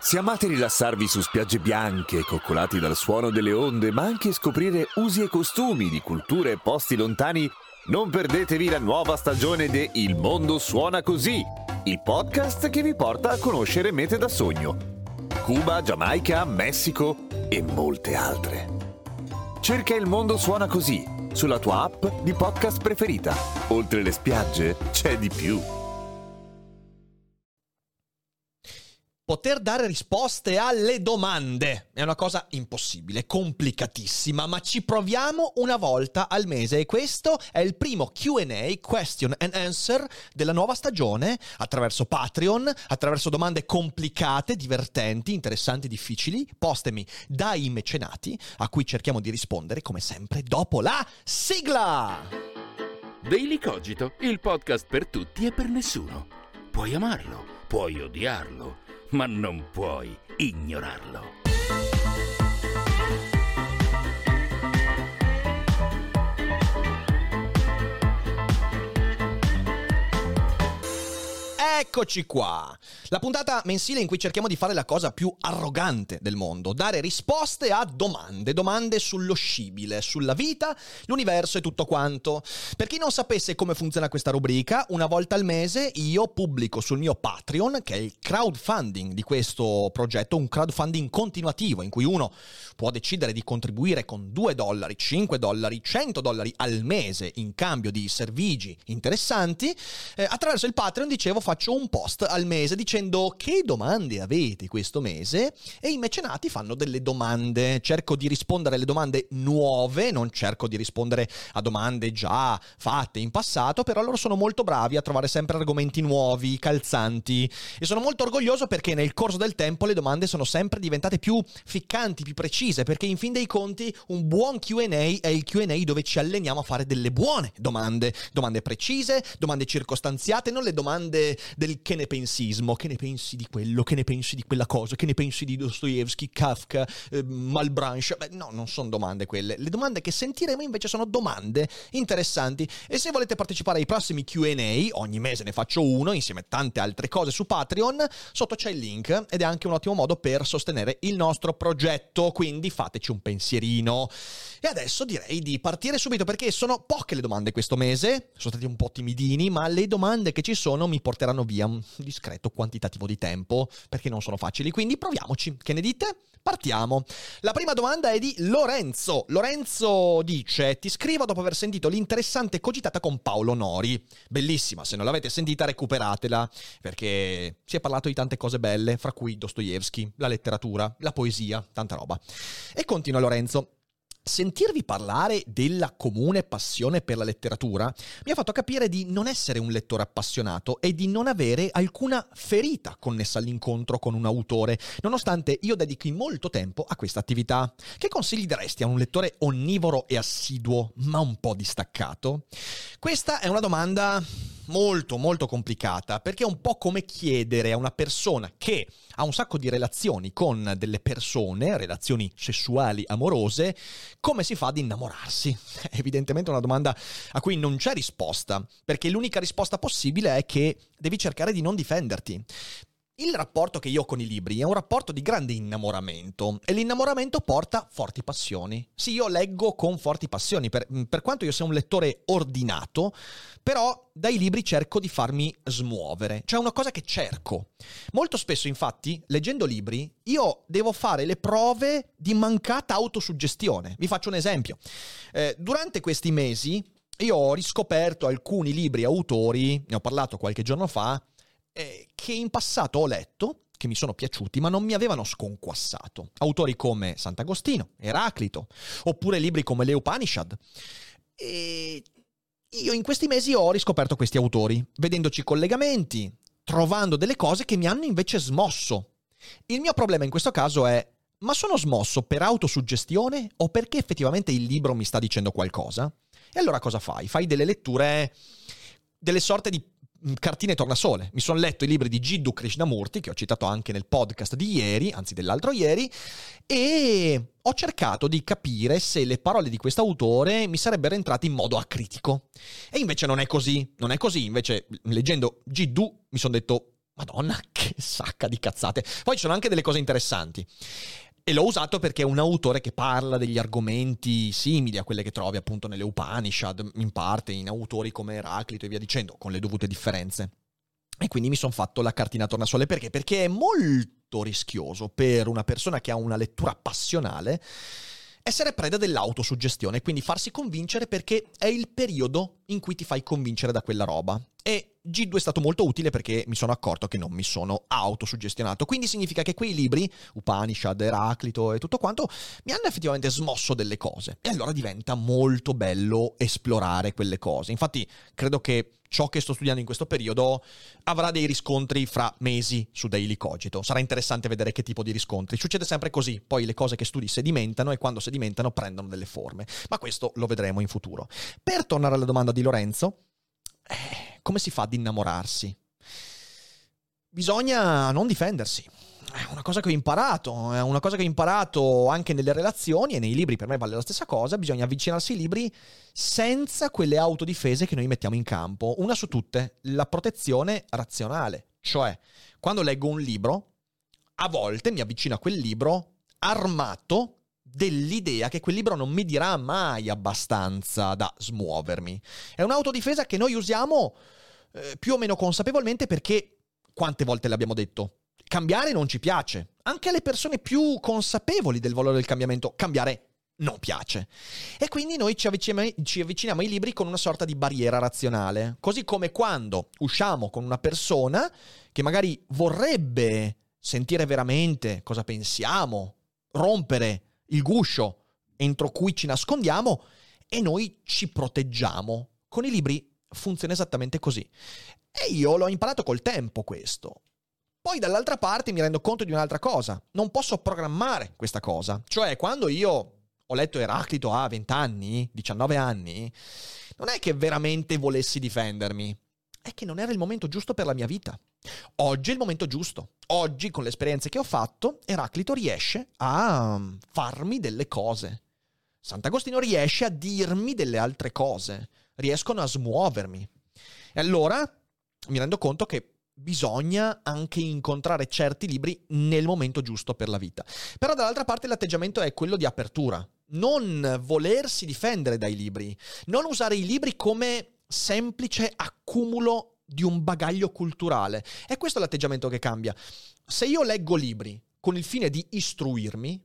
Se amate rilassarvi su spiagge bianche, coccolati dal suono delle onde, ma anche scoprire usi e costumi di culture e posti lontani, non perdetevi la nuova stagione de Il mondo suona così, il podcast che vi porta a conoscere mete da sogno. Cuba, Giamaica, Messico e molte altre. Cerca Il mondo suona così sulla tua app di podcast preferita. Oltre le spiagge c'è di più. Poter dare risposte alle domande è una cosa impossibile, complicatissima, ma ci proviamo una volta al mese e questo è il primo Q&A, question and answer, della nuova stagione attraverso Patreon, attraverso domande complicate, divertenti, interessanti, difficili, postemi dai mecenati, a cui cerchiamo di rispondere, come sempre, dopo la sigla! Daily Cogito, il podcast per tutti e per nessuno. Puoi amarlo, puoi odiarlo, ma non puoi ignorarlo. Eccoci qua, la puntata mensile in cui cerchiamo di fare la cosa più arrogante del mondo, dare risposte a domande sullo scibile, sulla vita, l'universo e tutto quanto. Per chi non sapesse come funziona questa rubrica, una volta al mese io pubblico sul mio Patreon, che è il crowdfunding di questo progetto, un crowdfunding continuativo in cui uno può decidere di contribuire con $2, $5, $100 al mese in cambio di servigi interessanti. Attraverso il Patreon, dicevo, faccio un post al mese dicendo che domande avete questo mese e i mecenati fanno delle domande. Cerco di rispondere alle domande nuove, non cerco di rispondere a domande già fatte in passato, però loro sono molto bravi a trovare sempre argomenti nuovi, calzanti, e sono molto orgoglioso perché nel corso del tempo le domande sono sempre diventate più ficcanti, più precise, perché in fin dei conti un buon Q&A è il Q&A dove ci alleniamo a fare delle buone domande precise, domande circostanziate, non le domande del che ne pensismo, che ne pensi di quello, che ne pensi di quella cosa, che ne pensi di Dostoevsky, Kafka, Malebranche. Beh, no, non sono domande quelle. Le domande che sentiremo invece sono domande interessanti. E se volete partecipare ai prossimi Q&A, ogni mese ne faccio uno insieme a tante altre cose su Patreon, sotto c'è il link ed è anche un ottimo modo per sostenere il nostro progetto, quindi fateci un pensierino. E adesso direi di partire subito perché sono poche le domande questo mese, sono stati un po' timidini, ma le domande che ci sono mi porteranno via un discreto quantitativo di tempo perché non sono facili, quindi proviamoci. Che ne dite? Partiamo. La prima domanda è di Lorenzo. Lorenzo dice: ti scrivo dopo aver sentito l'interessante cogitata con Paolo Nori. Bellissima, se non l'avete sentita recuperatela, perché si è parlato di tante cose belle, fra cui Dostoevsky, la letteratura, la poesia, tanta roba. E continua Lorenzo: sentirvi parlare della comune passione per la letteratura mi ha fatto capire di non essere un lettore appassionato e di non avere alcuna ferita connessa all'incontro con un autore, nonostante io dedichi molto tempo a questa attività. Che consigli daresti a un lettore onnivoro e assiduo, ma un po' distaccato? Questa è una domanda molto molto complicata, perché è un po' come chiedere a una persona che ha un sacco di relazioni con delle persone, relazioni sessuali amorose, come si fa ad innamorarsi. È evidentemente una domanda a cui non c'è risposta, perché l'unica risposta possibile è che devi cercare di non difenderti. Il rapporto che io ho con i libri è un rapporto di grande innamoramento e l'innamoramento porta forti passioni. Sì, io leggo con forti passioni, per quanto io sia un lettore ordinato, però dai libri cerco di farmi smuovere. Cioè una cosa che cerco. Molto spesso, infatti, leggendo libri, io devo fare le prove di mancata autosuggestione. Vi faccio un esempio. Durante questi mesi io ho riscoperto alcuni libri e autori, ne ho parlato qualche giorno fa, che in passato ho letto, che mi sono piaciuti, ma non mi avevano sconquassato. Autori come Sant'Agostino, Eraclito, oppure libri come le Upanishad. E io in questi mesi ho riscoperto questi autori, vedendoci collegamenti, trovando delle cose che mi hanno invece smosso. Il mio problema in questo caso è: ma sono smosso per autosuggestione o perché effettivamente il libro mi sta dicendo qualcosa? E allora cosa fai? Fai delle letture, delle sorte di cartine tornasole. Mi sono letto i libri di Jiddu Krishnamurti, che ho citato anche nel podcast di ieri, anzi dell'altro ieri, e ho cercato di capire se le parole di quest'autore mi sarebbero entrate in modo acritico. E invece non è così. Invece, leggendo Jiddu, mi sono detto: Madonna, che sacca di cazzate. Poi ci sono anche delle cose interessanti. E l'ho usato perché è un autore che parla degli argomenti simili a quelle che trovi appunto nelle Upanishad, in parte, in autori come Eraclito e via dicendo, con le dovute differenze. E quindi mi sono fatto la cartina tornasole. Perché? Perché è molto rischioso per una persona che ha una lettura passionale essere preda dell'autosuggestione, quindi farsi convincere perché è il periodo in cui ti fai convincere da quella roba. E G2 è stato molto utile perché mi sono accorto che non mi sono autosuggestionato. Quindi significa che quei libri, Upanishad, Eraclito e tutto quanto, mi hanno effettivamente smosso delle cose. E allora diventa molto bello esplorare quelle cose. Infatti, credo che ciò che sto studiando in questo periodo avrà dei riscontri fra mesi su Daily Cogito. Sarà interessante vedere che tipo di riscontri. Succede sempre così. Poi le cose che studi sedimentano e quando sedimentano prendono delle forme. Ma questo lo vedremo in futuro. Per tornare alla domanda di Lorenzo, come si fa ad innamorarsi? Bisogna non difendersi. È una cosa che ho imparato anche nelle relazioni e nei libri, per me vale la stessa cosa. Bisogna avvicinarsi ai libri senza quelle autodifese che noi mettiamo in campo. Una su tutte, la protezione razionale. Cioè, quando leggo un libro, a volte mi avvicino a quel libro armato dell'idea che quel libro non mi dirà mai abbastanza da smuovermi. È un'autodifesa che noi usiamo più o meno consapevolmente perché, quante volte l'abbiamo detto, cambiare non ci piace. Anche alle persone più consapevoli del valore del cambiamento, cambiare non piace. E quindi noi ci avviciniamo ai libri con una sorta di barriera razionale. Così come quando usciamo con una persona che magari vorrebbe sentire veramente cosa pensiamo, rompere il guscio entro cui ci nascondiamo e noi ci proteggiamo. Con i libri funziona esattamente così. E io l'ho imparato col tempo questo. Poi dall'altra parte mi rendo conto di un'altra cosa. Non posso programmare questa cosa. Cioè, quando io ho letto Eraclito a 20 anni, 19 anni, non è che veramente volessi difendermi. È che non era il momento giusto per la mia vita. Oggi è il momento giusto. Oggi, con le esperienze che ho fatto, Eraclito riesce a farmi delle cose. Sant'Agostino riesce a dirmi delle altre cose. Riescono a smuovermi. E allora mi rendo conto che bisogna anche incontrare certi libri nel momento giusto per la vita. Però dall'altra parte l'atteggiamento è quello di apertura. Non volersi difendere dai libri. Non usare i libri come semplice accumulo di un bagaglio culturale. È questo l'atteggiamento che cambia. Se io leggo libri con il fine di istruirmi,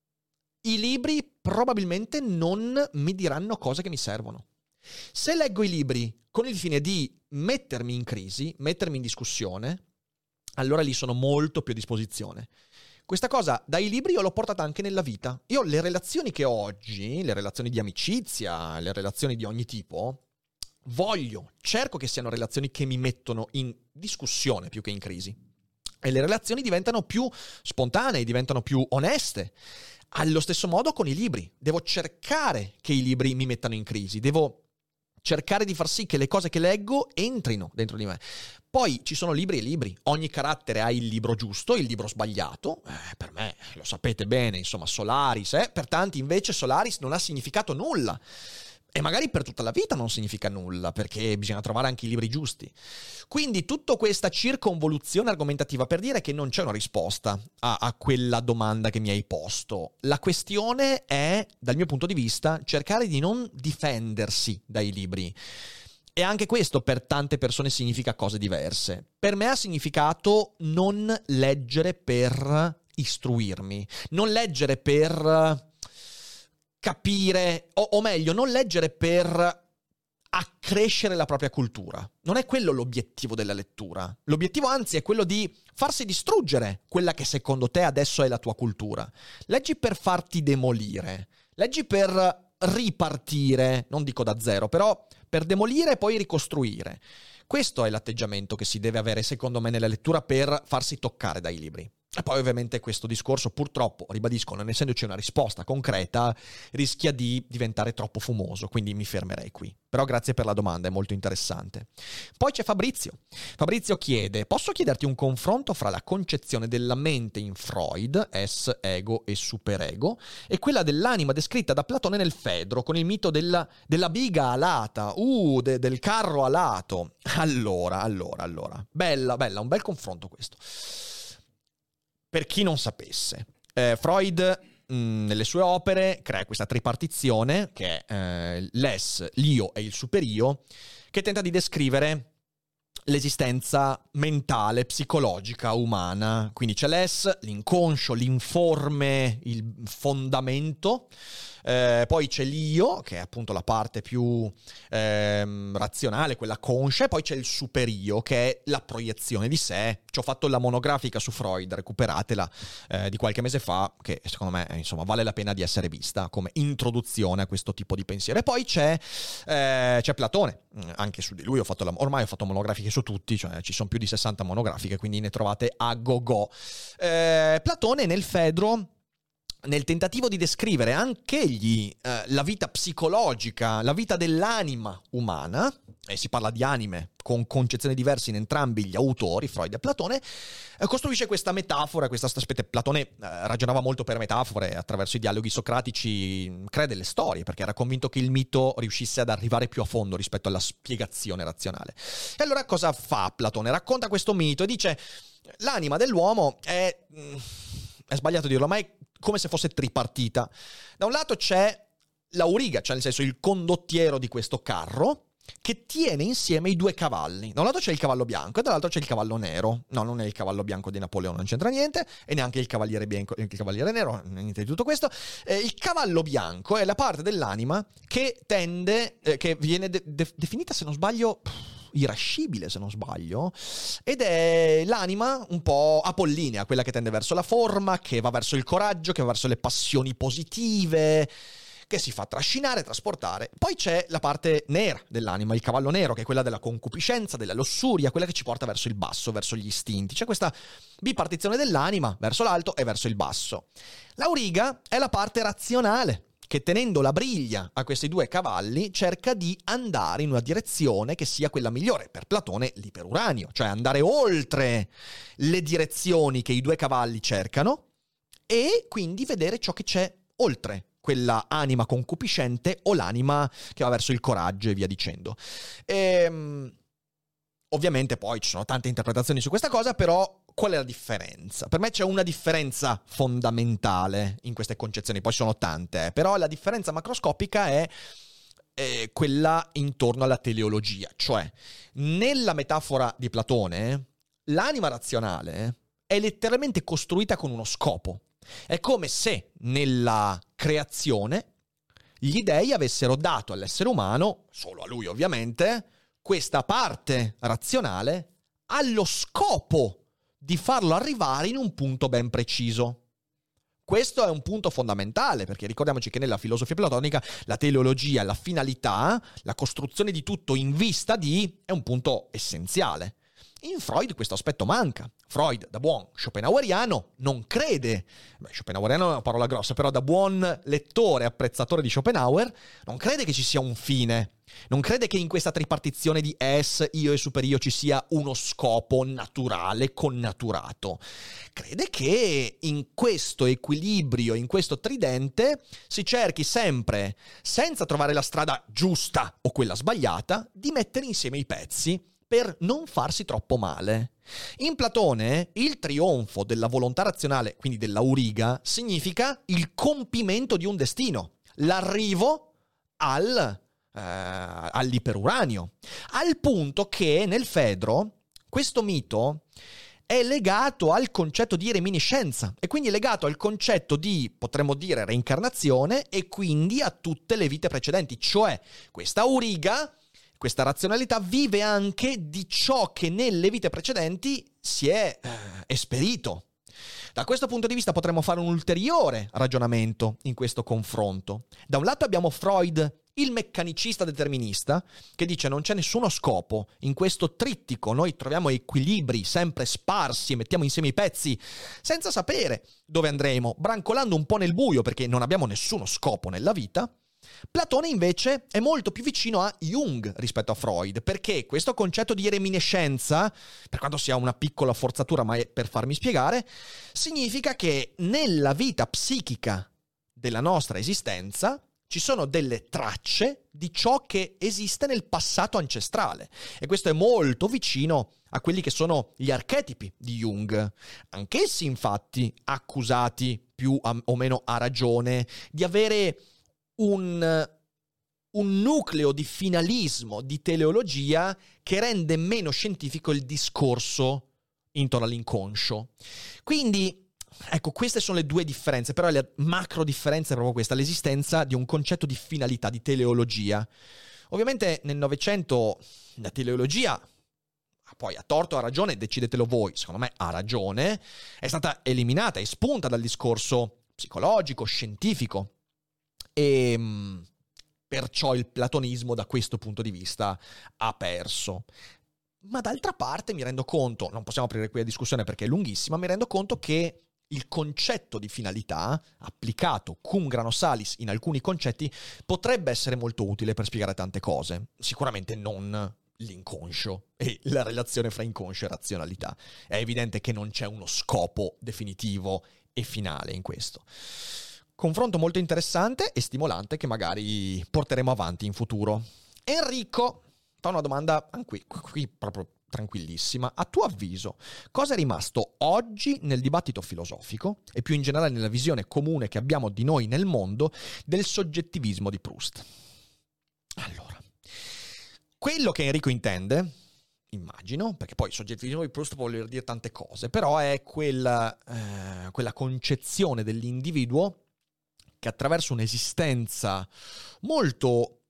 i libri probabilmente non mi diranno cose che mi servono. Se leggo i libri con il fine di mettermi in crisi, mettermi in discussione, allora lì sono molto più a disposizione. Questa cosa dai libri io l'ho portata anche nella vita. Io le relazioni che ho oggi, le relazioni di amicizia, le relazioni di ogni tipo, cerco che siano relazioni che mi mettono in discussione più che in crisi. E le relazioni diventano più spontanee, diventano più oneste. Allo stesso modo con i libri. Devo cercare che i libri mi mettano in crisi. Devo cercare di far sì che le cose che leggo entrino dentro di me. Poi ci sono libri e libri. Ogni carattere ha il libro giusto, il libro sbagliato. Per me, lo sapete bene, insomma, Solaris. Per tanti invece Solaris non ha significato nulla. E magari per tutta la vita non significa nulla, perché bisogna trovare anche i libri giusti. Quindi tutta questa circonvoluzione argomentativa per dire che non c'è una risposta a quella domanda che mi hai posto. La questione è, dal mio punto di vista, cercare di non difendersi dai libri. E anche questo per tante persone significa cose diverse. Per me ha significato non leggere per istruirmi, non leggere per capire, o meglio, non leggere per accrescere la propria cultura. Non è quello l'obiettivo della lettura. L'obiettivo, anzi, è quello di farsi distruggere quella che secondo te adesso è la tua cultura. Leggi per farti demolire. Leggi per ripartire, non dico da zero, però per demolire e poi ricostruire. Questo è l'atteggiamento che si deve avere, secondo me, nella lettura per farsi toccare dai libri. E poi ovviamente questo discorso, purtroppo, ribadisco, non essendoci una risposta concreta, rischia di diventare troppo fumoso, quindi mi fermerei qui. Però grazie per la domanda, è molto interessante. Poi c'è Fabrizio. Fabrizio chiede: posso chiederti un confronto fra la concezione della mente in Freud, es, ego e superego, e quella dell'anima descritta da Platone nel Fedro, con il mito della biga alata, del carro alato. Allora. Bella, un bel confronto questo. Per chi non sapesse, Freud nelle sue opere crea questa tripartizione che è l'es, l'io e il superio, che tenta di descrivere l'esistenza mentale, psicologica, umana. Quindi c'è l'es, l'inconscio, l'informe, il fondamento. Poi c'è l'io, che è appunto la parte più razionale, quella conscia, e poi c'è il superio, che è la proiezione di sé. Ci ho fatto la monografica su Freud, recuperatela, di qualche mese fa, che secondo me insomma vale la pena di essere vista come introduzione a questo tipo di pensiero. E poi c'è Platone, anche su di lui ormai ho fatto monografiche su tutti, cioè ci sono più di 60 monografiche, quindi ne trovate a go. Platone nel Fedro, nel tentativo di descrivere anch'egli la vita psicologica, la vita dell'anima umana, e si parla di anime con concezioni diverse in entrambi gli autori, Freud e Platone, costruisce questa metafora, Platone ragionava molto per metafore, attraverso i dialoghi socratici crea delle storie, perché era convinto che il mito riuscisse ad arrivare più a fondo rispetto alla spiegazione razionale. E allora cosa fa Platone? Racconta questo mito e dice: l'anima dell'uomo è sbagliato dirlo, ma è come se fosse tripartita. Da un lato c'è l'auriga, cioè nel senso il condottiero di questo carro, che tiene insieme i due cavalli. Da un lato c'è il cavallo bianco e dall'altro c'è il cavallo nero. No, non è il cavallo bianco di Napoleone, non c'entra niente, e neanche il cavaliere bianco, il cavaliere nero, niente di tutto questo. Il cavallo bianco è la parte dell'anima che tende, che viene definita, se non sbaglio, irascibile, se non sbaglio, ed è l'anima un po' apollinea, quella che tende verso la forma, che va verso il coraggio, che va verso le passioni positive, che si fa trascinare, trasportare. Poi c'è la parte nera dell'anima, il cavallo nero, che è quella della concupiscenza, della lussuria, quella che ci porta verso il basso, verso gli istinti. C'è questa bipartizione dell'anima verso l'alto e verso il basso. L'auriga è la parte razionale, che tenendo la briglia a questi due cavalli cerca di andare in una direzione che sia quella migliore. Per Platone l'iperuranio, cioè andare oltre le direzioni che i due cavalli cercano e quindi vedere ciò che c'è oltre quella anima concupiscente o l'anima che va verso il coraggio e via dicendo. Ovviamente poi ci sono tante interpretazioni su questa cosa, però qual è la differenza? Per me c'è una differenza fondamentale in queste concezioni, poi sono tante, però la differenza macroscopica è quella intorno alla teleologia, cioè nella metafora di Platone l'anima razionale è letteralmente costruita con uno scopo. È come se nella creazione gli dei avessero dato all'essere umano, solo a lui ovviamente, questa parte razionale allo scopo di farlo arrivare in un punto ben preciso. Questo è un punto fondamentale, perché ricordiamoci che nella filosofia platonica la teleologia, la finalità, la costruzione di tutto in vista di, è un punto essenziale. In Freud questo aspetto manca. Freud, da buon schopenhaueriano, non crede, schopenhaueriano è una parola grossa, però da buon lettore, apprezzatore di Schopenhauer, non crede che ci sia un fine. Non crede che in questa tripartizione di es, io e superio ci sia uno scopo naturale, connaturato. Crede che in questo equilibrio, in questo tridente, si cerchi sempre, senza trovare la strada giusta o quella sbagliata, di mettere insieme i pezzi per non farsi troppo male. In Platone, il trionfo della volontà razionale, quindi dell'auriga, significa il compimento di un destino, l'arrivo all'iperuranio, al punto che nel Fedro questo mito è legato al concetto di reminiscenza e quindi è legato al concetto di, potremmo dire, reincarnazione e quindi a tutte le vite precedenti, cioè questa auriga, questa razionalità vive anche di ciò che nelle vite precedenti si è esperito. Da questo punto di vista potremmo fare un ulteriore ragionamento in questo confronto. Da un lato abbiamo Freud il meccanicista determinista che dice non c'è nessuno scopo in questo trittico, noi troviamo equilibri sempre sparsi e mettiamo insieme i pezzi senza sapere dove andremo, brancolando un po' nel buio perché non abbiamo nessuno scopo nella vita. Platone invece è molto più vicino a Jung rispetto a Freud, perché questo concetto di reminiscenza, per quanto sia una piccola forzatura ma è per farmi spiegare, significa che nella vita psichica della nostra esistenza ci sono delle tracce di ciò che esiste nel passato ancestrale. E questo è molto vicino a quelli che sono gli archetipi di Jung. Anch'essi, infatti, accusati più o meno a ragione di avere un nucleo di finalismo, di teleologia che rende meno scientifico il discorso intorno all'inconscio. Quindi ecco, queste sono le due differenze, però la macro differenza è proprio questa, l'esistenza di un concetto di finalità, di teleologia. Ovviamente nel Novecento la teleologia, poi a torto o a ragione, decidetelo voi, secondo me ha ragione, è stata eliminata, espunta dal discorso psicologico, scientifico, e perciò il platonismo da questo punto di vista ha perso. Ma d'altra parte mi rendo conto, non possiamo aprire qui la discussione perché è lunghissima, mi rendo conto che il concetto di finalità, applicato cum grano salis in alcuni concetti, potrebbe essere molto utile per spiegare tante cose. Sicuramente non l'inconscio e la relazione fra inconscio e razionalità. È evidente che non c'è uno scopo definitivo e finale in questo. Confronto molto interessante e stimolante che magari porteremo avanti in futuro. Enrico fa una domanda qui proprio tranquillissima. A tuo avviso, cosa è rimasto oggi nel dibattito filosofico e più in generale nella visione comune che abbiamo di noi nel mondo del soggettivismo di Proust? Allora, quello che Enrico intende, immagino, perché poi il soggettivismo di Proust può voler dire tante cose, però è quella concezione dell'individuo che attraverso un'esistenza molto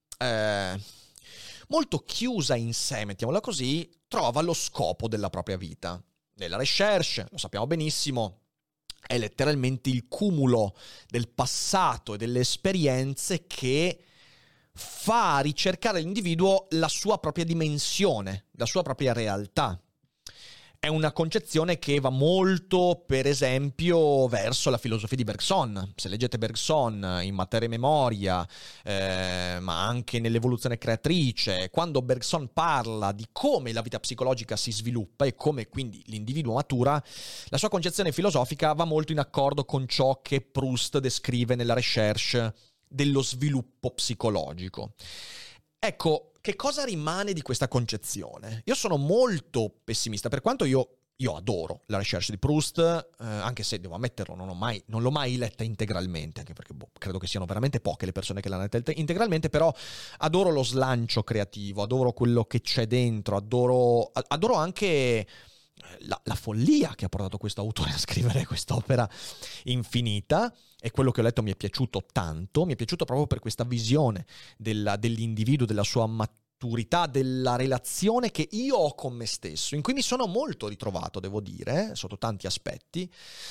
chiusa in sé, mettiamola così, trova lo scopo della propria vita. Nella recherche, lo sappiamo benissimo, è letteralmente il cumulo del passato e delle esperienze che fa ricercare all'individuo la sua propria dimensione, la sua propria realtà. È una concezione che va molto, per esempio, verso la filosofia di Bergson. Se leggete Bergson in Materia e Memoria, ma anche nell'Evoluzione creatrice, quando Bergson parla di come la vita psicologica si sviluppa e come quindi l'individuo matura, la sua concezione filosofica va molto in accordo con ciò che Proust descrive nella recherche dello sviluppo psicologico. Ecco, che cosa rimane di questa concezione? Io sono molto pessimista, per quanto io adoro la recherche di Proust, anche se devo ammetterlo, non l'ho mai letta integralmente, anche perché credo che siano veramente poche le persone che l'hanno letta integralmente, però adoro lo slancio creativo, adoro quello che c'è dentro, adoro anche la follia che ha portato questo autore a scrivere quest'opera infinita. E quello che ho letto mi è piaciuto tanto, mi è piaciuto proprio per questa visione dell'individuo, della sua maturità, della relazione che io ho con me stesso, in cui mi sono molto ritrovato, devo dire, sotto tanti aspetti.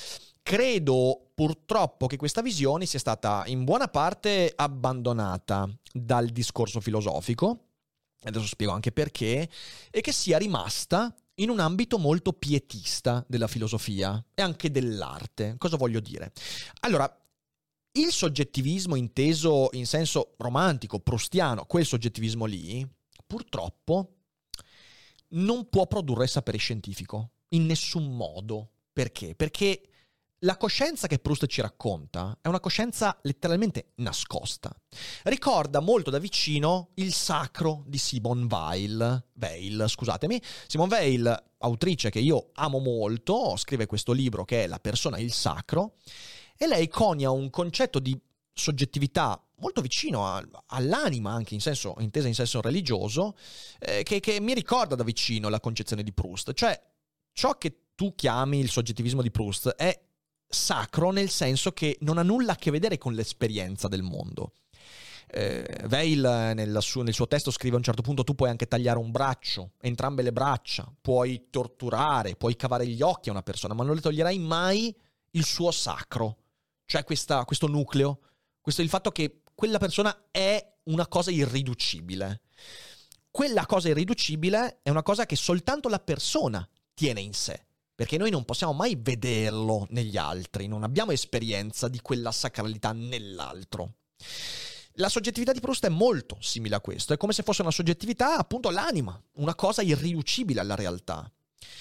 Credo purtroppo che questa visione sia stata in buona parte abbandonata dal discorso filosofico, adesso spiego anche perché, e che sia rimasta in un ambito molto pietista della filosofia e anche dell'arte. Cosa voglio dire? Allora, il soggettivismo inteso in senso romantico, proustiano, quel soggettivismo lì, purtroppo non può produrre sapere scientifico, in nessun modo. Perché? Perché la coscienza che Proust ci racconta è una coscienza letteralmente nascosta. Ricorda molto da vicino il sacro di Simone Weil. Simone Weil, autrice che io amo molto, scrive questo libro che è La persona e il sacro, e lei conia un concetto di soggettività molto vicino all'anima, anche intesa in senso religioso, che mi ricorda da vicino la concezione di Proust. Cioè, ciò che tu chiami il soggettivismo di Proust è sacro nel senso che non ha nulla a che vedere con l'esperienza del mondo. Weil nel suo testo scrive a un certo punto: tu puoi anche tagliare un braccio, entrambe le braccia, puoi torturare, puoi cavare gli occhi a una persona, ma non le toglierai mai il suo sacro, cioè questo nucleo, il fatto che quella persona è una cosa irriducibile. Quella cosa irriducibile è una cosa che soltanto la persona tiene in sé, perché noi non possiamo mai vederlo negli altri, non abbiamo esperienza di quella sacralità nell'altro. La soggettività di Proust è molto simile a questo, è come se fosse una soggettività, appunto, l'anima, una cosa irriducibile alla realtà.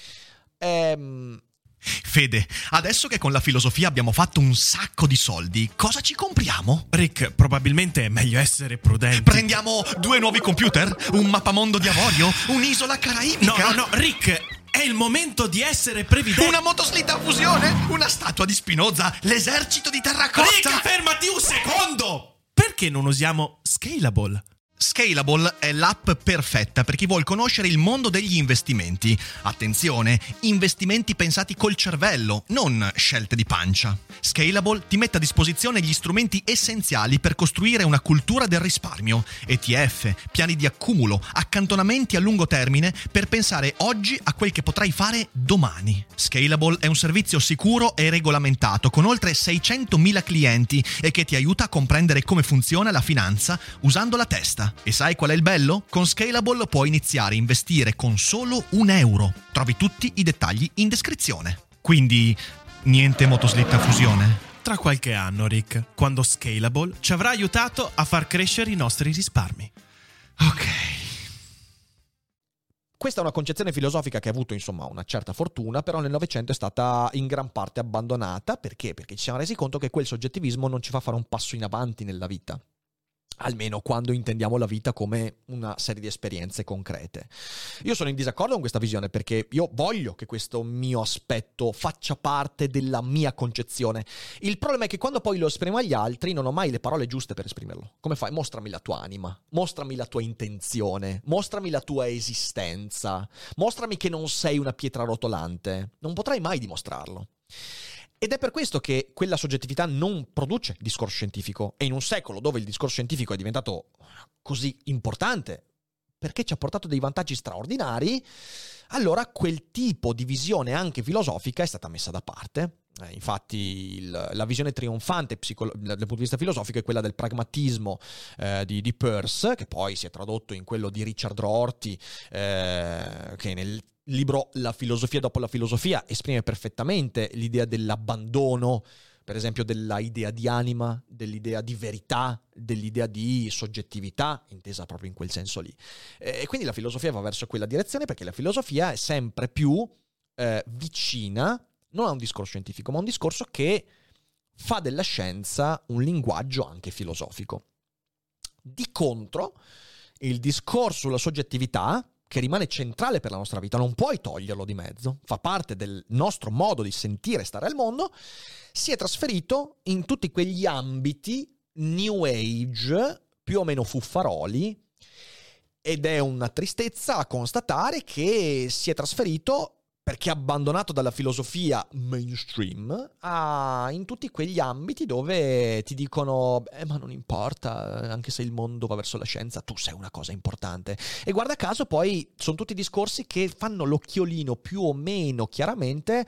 Fede, adesso che con la filosofia abbiamo fatto un sacco di soldi, cosa ci compriamo? Rick, probabilmente è meglio essere prudenti. Prendiamo 2 nuovi computer? Un mappamondo di avorio? Un'isola caraibica? No, Rick, è il momento di essere previdenti. Una motoslitta a fusione? Una statua di Spinoza? L'esercito di terracotta? Rick, fermati un secondo! Perché non usiamo Scalable? Scalable è l'app perfetta per chi vuol conoscere il mondo degli investimenti. Attenzione, investimenti pensati col cervello, non scelte di pancia. Scalable ti mette a disposizione gli strumenti essenziali per costruire una cultura del risparmio, ETF, piani di accumulo, accantonamenti a lungo termine per pensare oggi a quel che potrai fare domani. Scalable è un servizio sicuro e regolamentato con oltre 600.000 clienti e che ti aiuta a comprendere come funziona la finanza usando la testa. E sai qual è il bello? Con Scalable puoi iniziare a investire con solo €1. Trovi tutti i dettagli in descrizione. Quindi, niente motoslitta a fusione? Tra qualche anno, Rick, quando Scalable ci avrà aiutato a far crescere i nostri risparmi. Ok. Questa è una concezione filosofica che ha avuto, insomma, una certa fortuna, però nel Novecento è stata in gran parte abbandonata. Perché? Perché ci siamo resi conto che quel soggettivismo non ci fa fare un passo in avanti nella vita. Almeno quando intendiamo la vita come una serie di esperienze concrete. Io sono in disaccordo con questa visione perché io voglio che questo mio aspetto faccia parte della mia concezione. Il problema è che quando poi lo esprimo agli altri non ho mai le parole giuste per esprimerlo. Come fai? Mostrami la tua anima, mostrami la tua intenzione, mostrami la tua esistenza, mostrami che non sei una pietra rotolante. Non potrai mai dimostrarlo. Ed è per questo che quella soggettività non produce discorso scientifico. E in un secolo dove il discorso scientifico è diventato così importante, perché ci ha portato dei vantaggi straordinari, allora quel tipo di visione anche filosofica è stata messa da parte. Infatti la visione trionfante dal punto di vista filosofico è quella del pragmatismo di Peirce, che poi si è tradotto in quello di Richard Rorty, che nel libro La filosofia dopo la filosofia esprime perfettamente l'idea dell'abbandono, per esempio della idea di anima, dell'idea di verità, dell'idea di soggettività, intesa proprio in quel senso lì. E quindi la filosofia va verso quella direzione perché la filosofia è sempre più vicina, non a un discorso scientifico, ma a un discorso che fa della scienza un linguaggio anche filosofico. Di contro, il discorso sulla soggettività, che rimane centrale per la nostra vita, non puoi toglierlo di mezzo, fa parte del nostro modo di sentire e stare al mondo, si è trasferito in tutti quegli ambiti New Age, più o meno fuffaroli, ed è una tristezza a constatare che si è trasferito perché abbandonato dalla filosofia mainstream in tutti quegli ambiti dove ti dicono ma non importa, anche se il mondo va verso la scienza, tu sei una cosa importante. E guarda caso poi sono tutti discorsi che fanno l'occhiolino più o meno chiaramente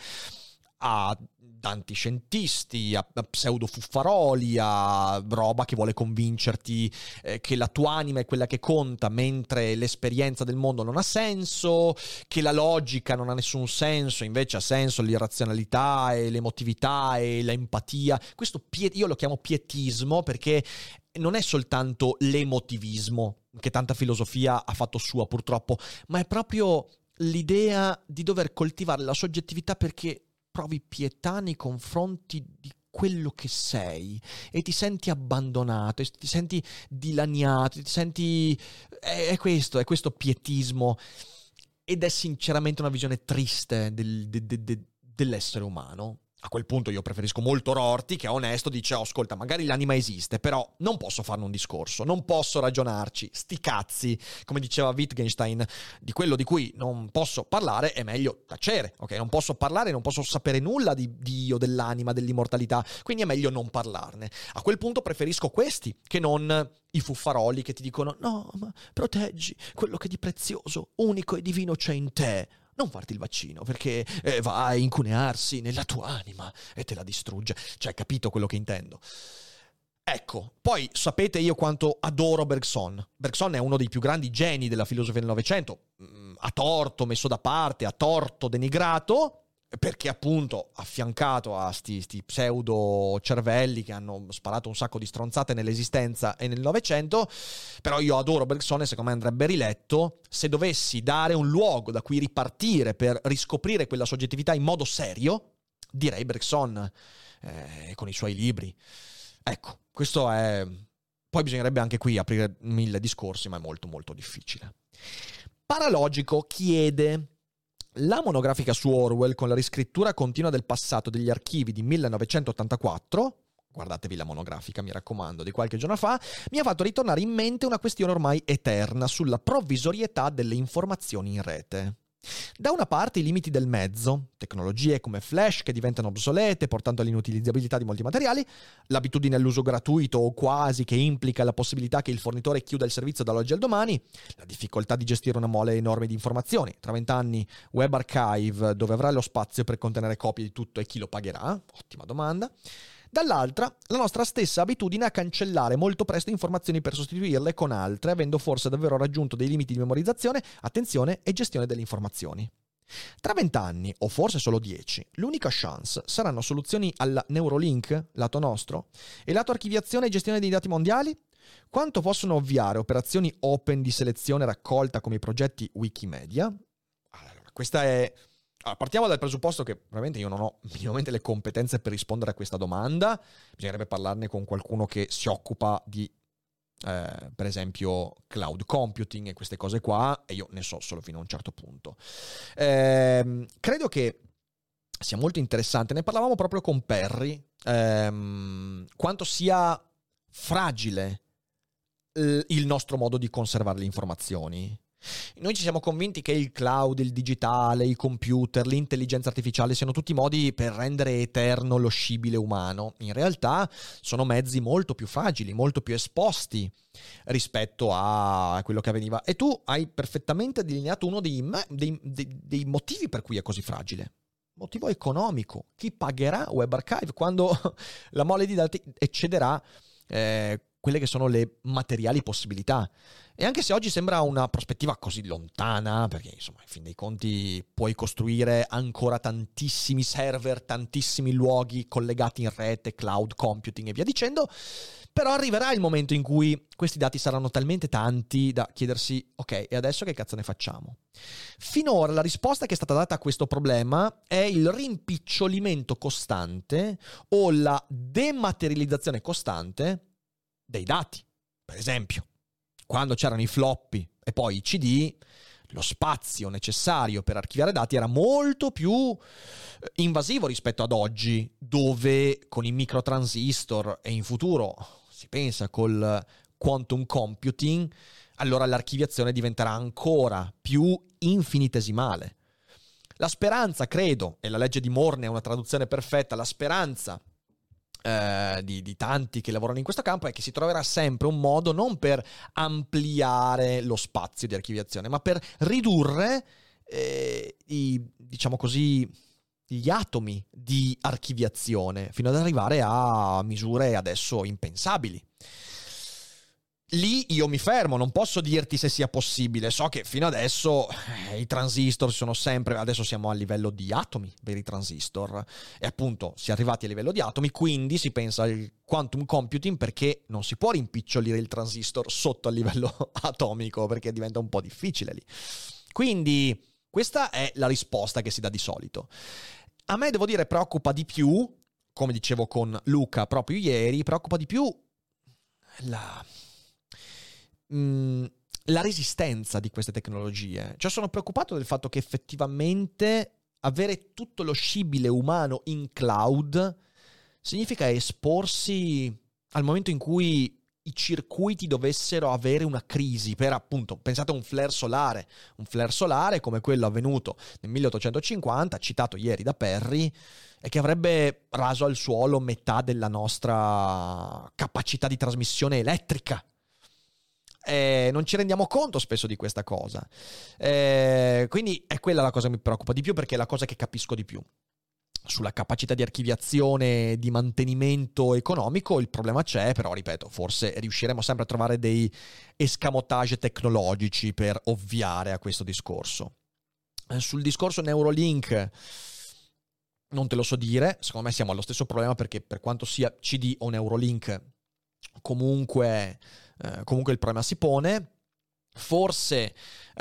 a antiscientisti, a pseudo fuffaroli, a roba che vuole convincerti che la tua anima è quella che conta, mentre l'esperienza del mondo non ha senso, che la logica non ha nessun senso, invece ha senso l'irrazionalità e l'emotività e l'empatia. Questo io lo chiamo pietismo perché non è soltanto l'emotivismo che tanta filosofia ha fatto sua purtroppo, ma è proprio l'idea di dover coltivare la soggettività perché provi pietà nei confronti di quello che sei e ti senti abbandonato, e ti senti dilaniato, ti senti... È questo pietismo, ed è sinceramente una visione triste dell'essere umano. A quel punto io preferisco molto Rorty, che è onesto, dice ascolta, magari l'anima esiste, però non posso farne un discorso, non posso ragionarci, sti cazzi, come diceva Wittgenstein, di quello di cui non posso parlare è meglio tacere, ok? Non posso parlare, non posso sapere nulla di Dio, dell'anima, dell'immortalità, quindi è meglio non parlarne. A quel punto preferisco questi che non i fuffaroli che ti dicono no, ma proteggi quello che di prezioso, unico e divino c'è in te. Non farti il vaccino perché va a incunearsi nella tua anima e te la distrugge. Cioè, capito quello che intendo? Ecco, poi sapete io quanto adoro Bergson. Bergson è uno dei più grandi geni della filosofia del Novecento, a torto messo da parte, a torto denigrato, perché appunto affiancato a sti pseudo cervelli che hanno sparato un sacco di stronzate nell'esistenza e nel Novecento. Però io adoro Bergson e secondo me andrebbe riletto. Se dovessi dare un luogo da cui ripartire per riscoprire quella soggettività in modo serio, direi Bergson, con i suoi libri. Ecco, questo è... Poi bisognerebbe anche qui aprire 1000 discorsi, ma è molto molto difficile. Paralogico chiede: la monografica su Orwell con la riscrittura continua del passato degli archivi di 1984, guardatevi la monografica, mi raccomando, di qualche giorno fa, mi ha fatto ritornare in mente una questione ormai eterna sulla provvisorietà delle informazioni in rete. Da una parte i limiti del mezzo, tecnologie come flash che diventano obsolete portando all'inutilizzabilità di molti materiali, l'abitudine all'uso gratuito o quasi che implica la possibilità che il fornitore chiuda il servizio dall'oggi al domani, la difficoltà di gestire una mole enorme di informazioni, tra 20 anni Web Archive dove avrà lo spazio per contenere copie di tutto e chi lo pagherà? Ottima domanda. Dall'altra, la nostra stessa abitudine a cancellare molto presto informazioni per sostituirle con altre, avendo forse davvero raggiunto dei limiti di memorizzazione, attenzione e gestione delle informazioni. Tra 20 anni, o forse solo 10, l'unica chance saranno soluzioni alla Neuralink, lato nostro, e lato archiviazione e gestione dei dati mondiali? Quanto possono ovviare operazioni open di selezione e raccolta come i progetti Wikimedia? Allora, questa è... Allora, partiamo dal presupposto che veramente io non ho minimamente le competenze per rispondere a questa domanda. Bisognerebbe parlarne con qualcuno che si occupa di, per esempio, cloud computing e queste cose qua, e io ne so solo fino a un certo punto. Credo che sia molto interessante, ne parlavamo proprio con Perry, quanto sia fragile il nostro modo di conservare le informazioni. Noi ci siamo convinti che il cloud, il digitale, i computer, l'intelligenza artificiale siano tutti modi per rendere eterno lo scibile umano. In realtà sono mezzi molto più fragili, molto più esposti rispetto a quello che avveniva. E tu hai perfettamente delineato uno dei motivi per cui è così fragile. Motivo economico. Chi pagherà Web Archive quando la mole di dati eccederà quelle che sono le materiali possibilità? E anche se oggi sembra una prospettiva così lontana, perché insomma in fin dei conti puoi costruire ancora tantissimi server, tantissimi luoghi collegati in rete, cloud computing e via dicendo, però arriverà il momento in cui questi dati saranno talmente tanti da chiedersi: ok, e adesso che cazzo ne facciamo? Finora la risposta che è stata data a questo problema è il rimpicciolimento costante o la dematerializzazione costante dei dati. Per esempio, quando c'erano i floppy e poi i CD, lo spazio necessario per archiviare dati era molto più invasivo rispetto ad oggi, dove con i microtransistor e in futuro si pensa col quantum computing, allora l'archiviazione diventerà ancora più infinitesimale. La speranza, credo, e la legge di Moore è una traduzione perfetta, la speranza di tanti che lavorano in questo campo è che si troverà sempre un modo non per ampliare lo spazio di archiviazione, ma per ridurre diciamo così, gli atomi di archiviazione fino ad arrivare a misure adesso impensabili. Lì io mi fermo, non posso dirti se sia possibile. So che fino adesso i transistor sono sempre... Adesso siamo a livello di atomi per i transistor. E appunto si è arrivati a livello di atomi, quindi si pensa al quantum computing perché non si può rimpicciolire il transistor sotto al livello atomico, perché diventa un po' difficile lì. Quindi questa è la risposta che si dà di solito. A me, devo dire, preoccupa di più, come dicevo con Luca proprio ieri, preoccupa di più la resistenza di queste tecnologie. Cioè sono preoccupato del fatto che effettivamente avere tutto lo scibile umano in cloud significa esporsi al momento in cui i circuiti dovessero avere una crisi per, appunto, pensate a un flare solare come quello avvenuto nel 1850, citato ieri da Perry, e che avrebbe raso al suolo metà della nostra capacità di trasmissione elettrica. Non ci rendiamo conto spesso di questa cosa, quindi è quella la cosa che mi preoccupa di più, perché è la cosa che capisco di più. sulla capacità di archiviazione, di mantenimento economico, il problema c'è, però ripeto, forse riusciremo sempre a trovare dei escamotage tecnologici per ovviare a questo discorso. Sul discorso Neuralink non te lo so dire, secondo me siamo allo stesso problema, perché per quanto sia CD o Neuralink comunque il problema si pone. Forse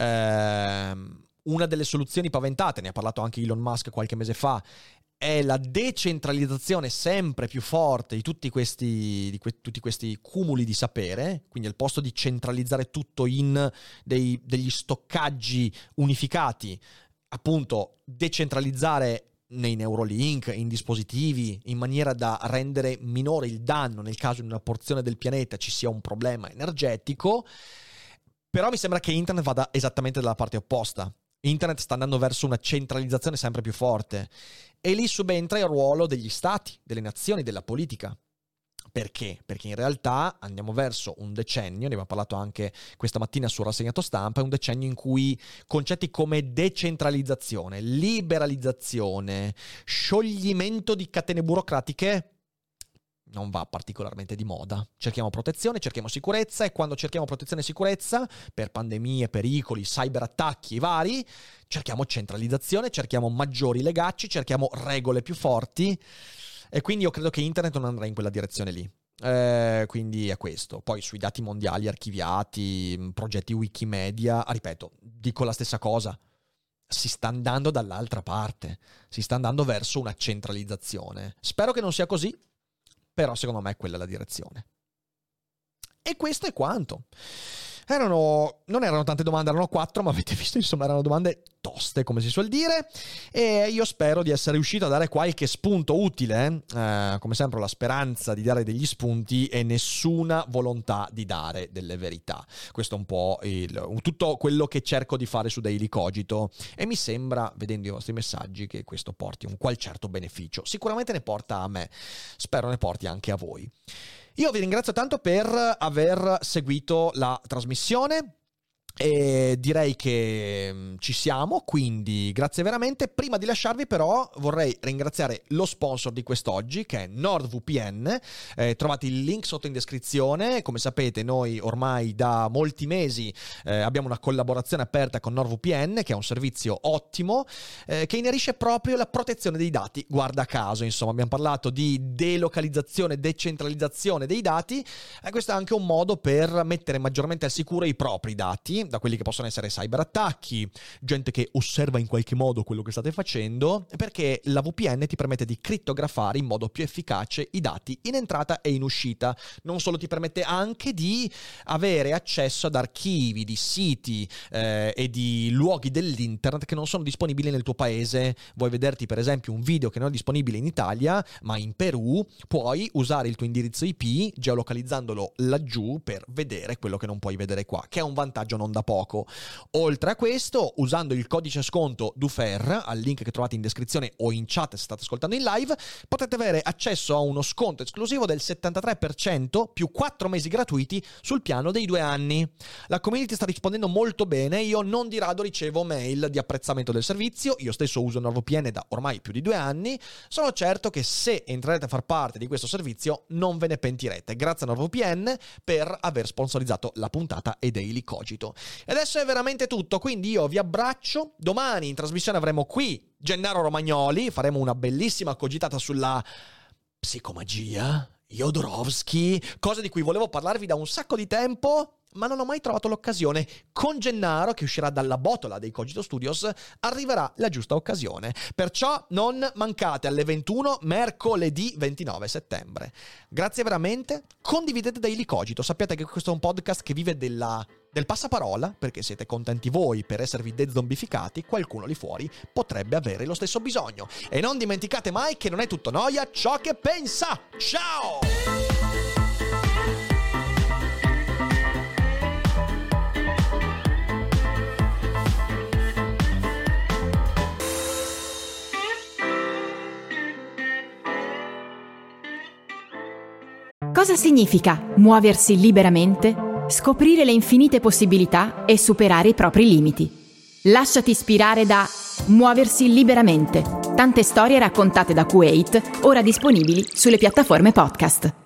una delle soluzioni paventate, ne ha parlato anche Elon Musk qualche mese fa, è la decentralizzazione sempre più forte di tutti questi cumuli di sapere, quindi al posto di centralizzare tutto in degli stoccaggi unificati, appunto decentralizzare nei Neuralink, in dispositivi, in maniera da rendere minore il danno nel caso in una porzione del pianeta ci sia un problema energetico. Però mi sembra che internet vada esattamente dalla parte opposta. Internet sta andando verso una centralizzazione sempre più forte e lì subentra il ruolo degli stati, delle nazioni, della politica. Perché? Perché in realtà andiamo verso un decennio, ne abbiamo parlato anche questa mattina sul rassegnato stampa, è un decennio in cui concetti come decentralizzazione, liberalizzazione, scioglimento di catene burocratiche non va particolarmente di moda. Cerchiamo protezione, cerchiamo sicurezza, e quando cerchiamo protezione e sicurezza per pandemie, pericoli, cyberattacchi vari, cerchiamo centralizzazione, cerchiamo maggiori legacci, cerchiamo regole più forti, e quindi io credo che internet non andrà in quella direzione lì. Quindi è questo. Poi sui dati mondiali archiviati, progetti Wikimedia, ripeto, dico la stessa cosa. Si sta andando dall'altra parte, si sta andando verso una centralizzazione. Spero che non sia così, però secondo me quella è la direzione. E questo è quanto. Non erano tante domande, erano 4, ma avete visto, insomma, erano domande toste, come si suol dire, e io spero di essere riuscito a dare qualche spunto utile. Come sempre, la speranza di dare degli spunti e nessuna volontà di dare delle verità. Questo è un po' tutto quello che cerco di fare su Daily Cogito, e mi sembra, vedendo i vostri messaggi, che questo porti un qual certo beneficio. Sicuramente ne porta a me, spero ne porti anche a voi. Io vi ringrazio tanto per aver seguito la trasmissione e direi che ci siamo, quindi grazie veramente. Prima di lasciarvi però vorrei ringraziare lo sponsor di quest'oggi, che è NordVPN. Trovate il link sotto in descrizione. Come sapete, noi ormai da molti mesi abbiamo una collaborazione aperta con NordVPN, che è un servizio ottimo, che inerisce proprio la protezione dei dati. Guarda caso, insomma, abbiamo parlato di delocalizzazione, decentralizzazione dei dati, e questo è anche un modo per mettere maggiormente al sicuro i propri dati da quelli che possono essere cyberattacchi, gente che osserva in qualche modo quello che state facendo, perché la VPN ti permette di crittografare in modo più efficace i dati in entrata e in uscita. Non solo, ti permette anche di avere accesso ad archivi di siti e di luoghi dell'internet che non sono disponibili nel tuo paese. Vuoi vederti per esempio un video che non è disponibile in Italia ma in Perù, puoi usare il tuo indirizzo IP geolocalizzandolo laggiù per vedere quello che non puoi vedere qua, che è un vantaggio non da poco. Oltre a questo, usando il codice sconto DUFER al link che trovate in descrizione o in chat se state ascoltando in live, potete avere accesso a uno sconto esclusivo del 73% più 4 mesi gratuiti sul piano dei 2 anni. La community sta rispondendo molto bene, io non di rado ricevo mail di apprezzamento del servizio, io stesso uso NordVPN da ormai più di 2 anni, sono certo che se entrerete a far parte di questo servizio non ve ne pentirete. Grazie a NordVPN per aver sponsorizzato la puntata e Daily Cogito. E adesso è veramente tutto, quindi io vi abbraccio. Domani in trasmissione avremo qui Gennaro Romagnoli, faremo una bellissima cogitata sulla psicomagia, Jodorowsky, cosa di cui volevo parlarvi da un sacco di tempo, ma non ho mai trovato l'occasione. Con Gennaro, che uscirà dalla botola dei Cogito Studios, arriverà la giusta occasione. Perciò non mancate alle 21 mercoledì 29 settembre. Grazie veramente, condividete Daily Cogito. Sappiate che questo è un podcast che vive del passaparola, perché siete contenti voi per esservi dezombificati, qualcuno lì fuori potrebbe avere lo stesso bisogno. E non dimenticate mai che non è tutto noia ciò che pensa. Ciao! Cosa significa muoversi liberamente, scoprire le infinite possibilità e superare i propri limiti? Lasciati ispirare da Muoversi liberamente, Tante storie raccontate da Kuwait, ora disponibili sulle piattaforme podcast.